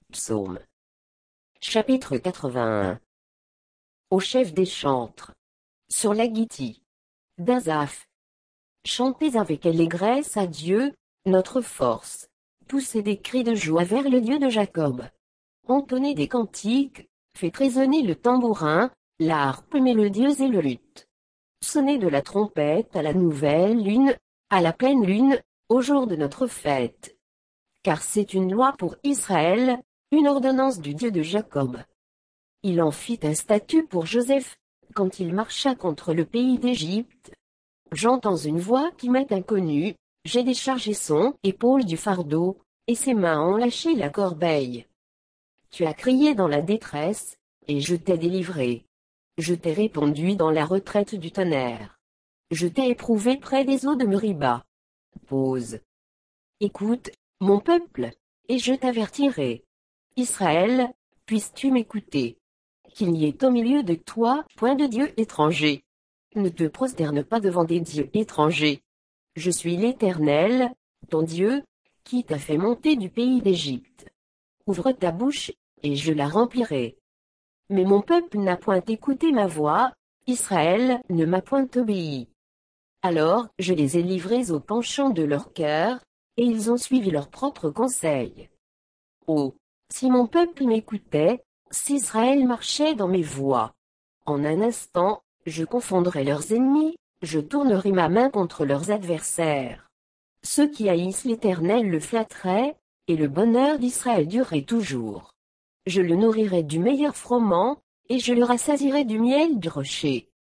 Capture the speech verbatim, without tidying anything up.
Psaume. Chapitre quatre-vingt-un. Au chef des chantres. Sur la guitille. d'Asaph. Chantez avec allégresse à Dieu, notre force. Poussez des cris de joie vers le Dieu de Jacob. Entonnez des cantiques, faites résonner le tambourin, la harpe mélodieuse et le luth. Sonnez de la trompette à la nouvelle lune, à la pleine lune, au jour de notre fête. Car c'est une loi pour Israël, une ordonnance du Dieu de Jacob. Il en fit un statut pour Joseph, quand il marcha contre le pays d'Égypte. J'entends une voix qui m'est inconnue, j'ai déchargé son épaule du fardeau, et ses mains ont lâché la corbeille. Tu as crié dans la détresse, et je t'ai délivré. Je t'ai répondu dans la retraite du tonnerre. Je t'ai éprouvé près des eaux de Meriba. Pause. Écoute, mon peuple, et je t'avertirai. Israël, puisses-tu m'écouter? Qu'il n'y ait au milieu de toi point de dieu étranger. Ne te prosterne pas devant des dieux étrangers. Je suis l'Éternel, ton Dieu, qui t'a fait monter du pays d'Égypte. Ouvre ta bouche, et je la remplirai. Mais mon peuple n'a point écouté ma voix, Israël ne m'a point obéi. Alors je les ai livrés au penchant de leur cœur, et ils ont suivi leurs propres conseils. Oh, si mon peuple m'écoutait, si Israël marchait dans mes voies. En un instant, je confondrai leurs ennemis, je tournerai ma main contre leurs adversaires. Ceux qui haïssent l'Éternel le flatteraient, et le bonheur d'Israël durerait toujours. Je le nourrirai du meilleur froment, et je le rassasierai du miel du rocher.